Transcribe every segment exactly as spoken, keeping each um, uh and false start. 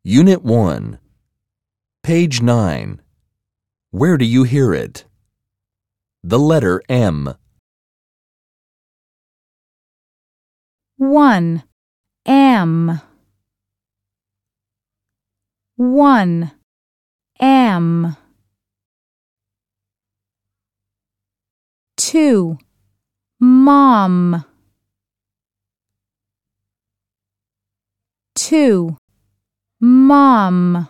Unit one, Page nine. Where do you hear it? The letter M. One, am. One, am. Two, mom. Two, mom.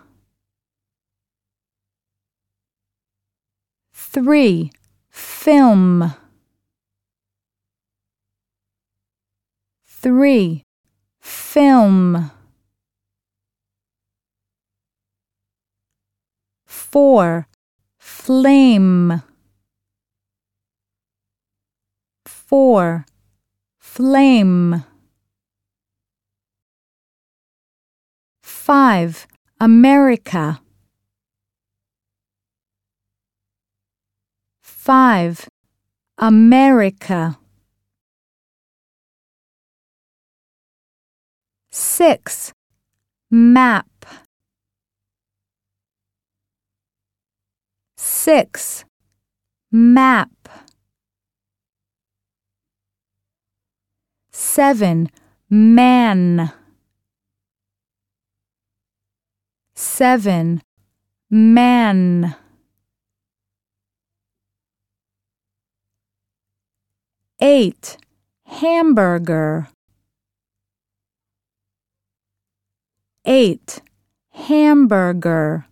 Three, film. Three, film. Four, flame. Four, flame. Five, America. Five, America. Six, map. Six, map. Seven, man. Seven, man. Eight, hamburger. Eight, hamburger.